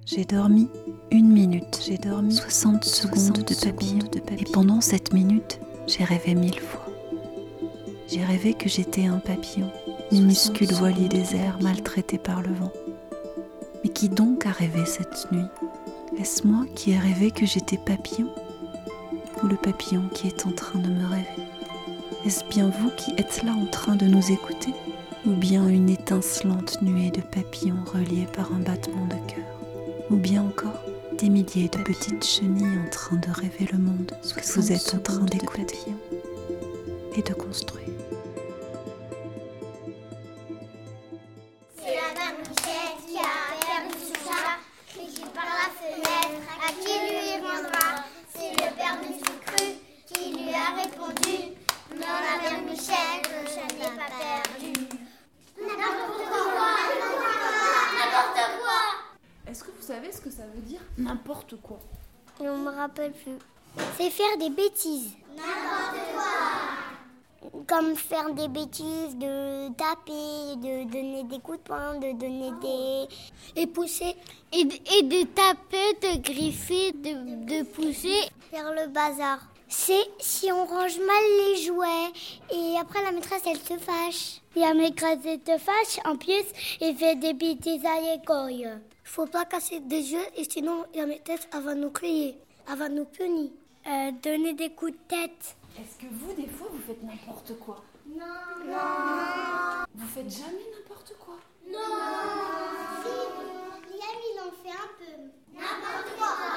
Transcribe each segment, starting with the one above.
J'ai dormi 1 minute, j'ai dormi 60 secondes de papillon. Et pendant cette minute, j'ai rêvé 1000 fois. J'ai rêvé que j'étais un papillon, minuscule voilier des airs maltraité par le vent. Mais qui donc a rêvé cette nuit ? Est-ce moi qui ai rêvé que j'étais papillon ? Ou le papillon qui est en train de me rêver ? Est-ce bien vous qui êtes là en train de nous écouter ? Ou bien une étincelante nuée de papillons reliés par un battement de cœur ? Ou bien encore des milliers de petites chenilles en train de rêver le monde que vous êtes en train d'écouter et de construire. C'est la dame Michel qui a perdu son chat, crié par la fenêtre, à qui lui rendra. C'est le père de Sucru qui lui a répondu, non, la mère Michel, le chat n'est pas perdu. N'importe quoi. Est-ce que vous savez ce que ça veut dire n'importe quoi ? On me rappelle plus. C'est faire des bêtises. N'importe quoi. Comme faire des bêtises, de taper, de donner des coups de poing, de donner des pousser. Et de taper, de griffer, de pousser. Faire le bazar. C'est si on range mal les jouets et après la maîtresse elle se fâche. Et la maîtresse elle se fâche, en plus elle fait des bêtises à l'école. Faut pas casser des jeux et sinon la maîtresse elle va nous crier, elle va nous punir. Donner des coups de tête. Est-ce que vous, des fois, vous faites n'importe quoi ? Non. Vous faites jamais n'importe quoi ? Non. Si, Liam il en fait un peu. N'importe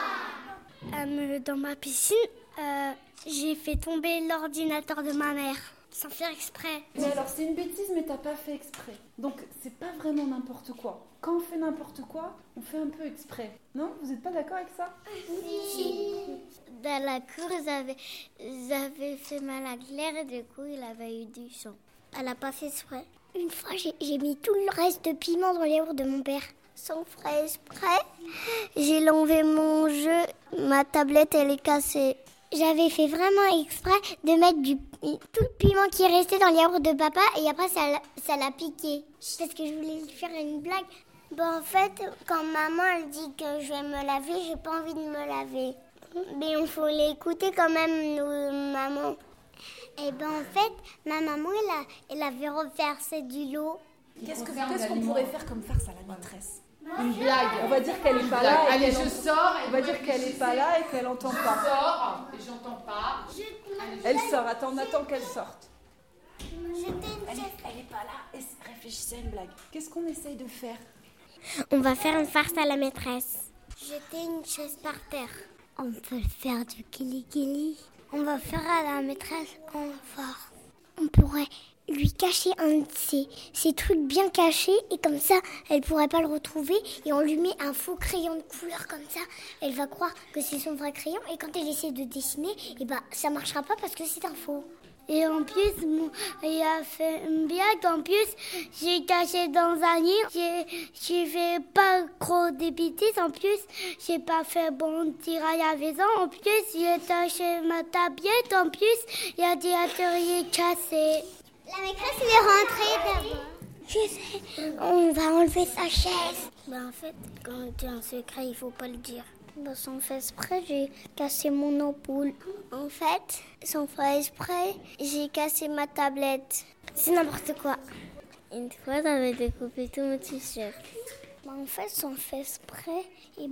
quoi. Dans ma piscine, j'ai fait tomber l'ordinateur de ma mère. Sans faire exprès. Mais alors, c'est une bêtise, mais t'as pas fait exprès. Donc, c'est pas vraiment n'importe quoi. Quand on fait n'importe quoi, on fait un peu exprès. Non ? Vous êtes pas d'accord avec ça ? Si. Dans la cour, j'avais fait mal à Claire et du coup, il avait eu du sang. Elle a pas fait exprès. Une fois, j'ai mis tout le reste de piment dans les yaourts de mon père. Sans faire exprès, j'ai enlevé mon jeu. Ma tablette, elle est cassée. J'avais fait vraiment exprès de mettre tout le piment qui est resté dans les yaourts de papa et après ça l'a piqué. Parce que je voulais lui faire une blague. En fait, quand maman elle dit que je vais me laver, j'ai pas envie de me laver. Mais il faut l'écouter quand même, maman. Et en fait, ma maman elle avait reversé du lot. Qu'est-ce qu'on pourrait faire comme farce à la maîtresse ? Une blague. On va dire qu'elle est pas là. Allez, je sors. On va dire qu'elle est pas là et qu'elle entend Je pas. sors et j'entends pas. Elle sort. Attends, on attend qu'elle sorte. J'étais une chaise. Elle est pas là. Réfléchissez à une blague. Qu'est-ce qu'on essaye de faire ? On va faire une farce à la maîtresse. Jeter une chaise par terre. On peut faire du kili-kili. On va faire à la maîtresse on pourrait lui cacher un de ses trucs bien cachés et comme ça, elle pourrait pas le retrouver et on lui met un faux crayon de couleur comme ça. Elle va croire que c'est son vrai crayon et quand elle essaie de dessiner, ça marchera pas parce que c'est un faux. Et en plus, il a fait une blague. En plus, j'ai caché dans un livre. J'ai fait pas trop de bêtises. En plus, j'ai pas fait bon tir à la maison. En plus, j'ai caché ma tablette. En plus, il y a des ateliers cassés. La maîtresse est rentrée d'abord. Je sais. On va enlever sa chaise. En fait, quand tu as un secret, il faut pas le dire. Sans faire exprès, j'ai cassé mon ampoule. En fait, sans faire exprès, j'ai cassé ma tablette. C'est n'importe quoi. Une fois, j'avais découpé tout mon t-shirt. En fait, sans faire exprès,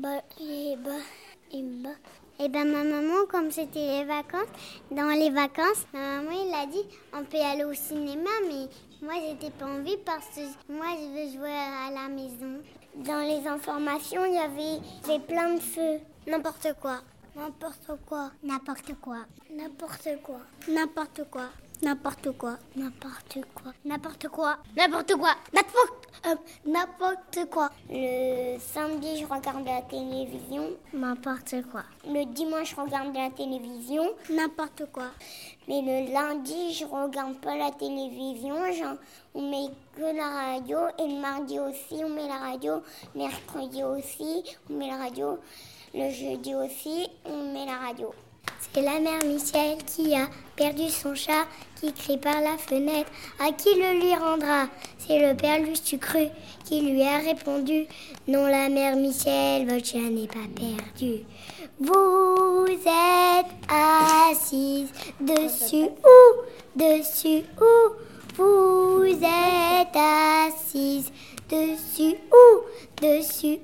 ma maman, comme c'était les vacances, dans les vacances, ma maman, il a dit, on peut aller au cinéma, mais moi, j'étais pas envie parce que moi, je veux jouer à la maison. Dans les informations, il y avait plein de feux. N'importe quoi. N'importe quoi. N'importe quoi. N'importe quoi. N'importe quoi. N'importe quoi. N'importe quoi. N'importe quoi. N'importe quoi. N'importe quoi. Le samedi, je regarde la télévision. N'importe quoi. Le dimanche, je regarde la télévision. N'importe quoi. Mais le lundi, je regarde pas la télévision. On met que la radio. Et le mardi aussi, on met la radio. Mercredi aussi, on met la radio. Le jeudi aussi, on met la radio. C'est la mère Michel qui a perdu son chat, qui crie par la fenêtre. À qui le lui rendra? C'est le père Lustucru qui lui a répondu. Non, la mère Michel, votre chat n'est pas perdu. Vous êtes assise dessus où? Vous êtes assise dessus où?